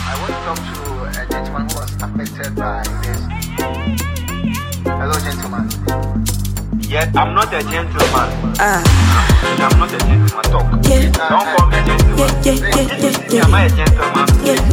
I want to talk to a gentleman who was affected by this. Hello, gentleman. Yes, I'm not a gentleman. I'm not a gentleman. Talk. Yeah. Don't call me gentleman. Am I a gentleman?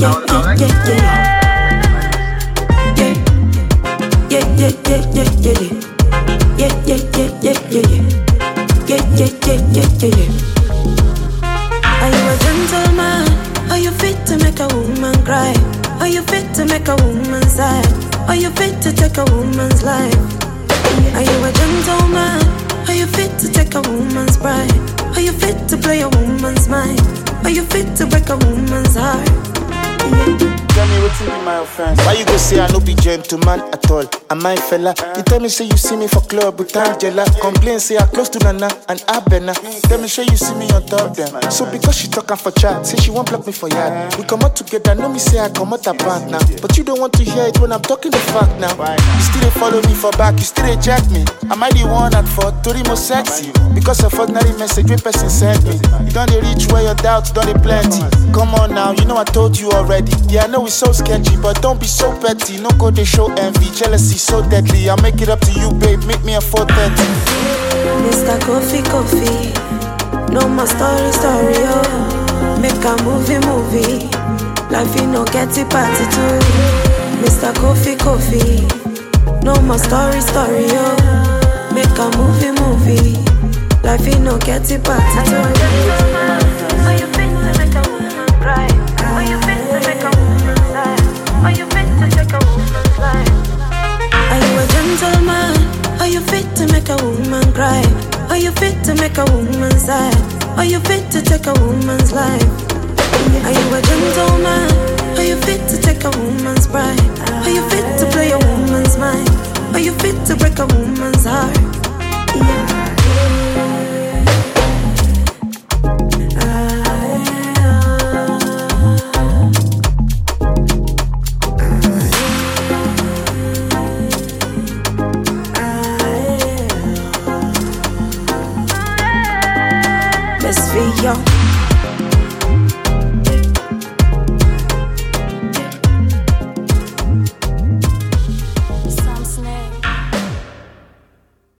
Are you a gentleman? Are you fit to make a woman cry? Are you fit to make a woman sad? Are you fit to take a woman's life? Are you a gentleman? Are you fit to take a woman's pride? Are you fit to play a woman's mind? Are you fit to break a woman's heart? Tell me what's in my offense. Why you go say I no be gentleman at all? Am I fella? You tell me say you see me for club with Angela. Complain say I close to Nana and Abena. Tell me say you see me on top them. So because she talking for chat, say she won't block me for yard. We come out together, know me say I come out apart now. But you don't want to hear it when I'm talking the fact now. You still dey follow me for back, you still dey check me. Am I the one at fault? Tori more sexy. Because of ordinary message when person sent me. You don't dey reach where your doubts don't dey plenty. Come on now, you know I told you already. Yeah, I know it's so sketchy, but don't be so petty. No go they show envy, jealousy so deadly. I'll make it up to you, babe. Make me a 430. Mr. Coffee, no more story, oh. Make a movie. Life you no get it party too. Mr. Coffee, no more story, oh. Make a movie. Life you no get it party too. Are you fit to make a woman cry? Are you fit to make a woman sad? Are you fit to take a woman's life? Are you a gentleman? Are you fit to make a woman cry? Are you fit to make a woman sad? Are you fit to take a woman's life? Are you a gentleman?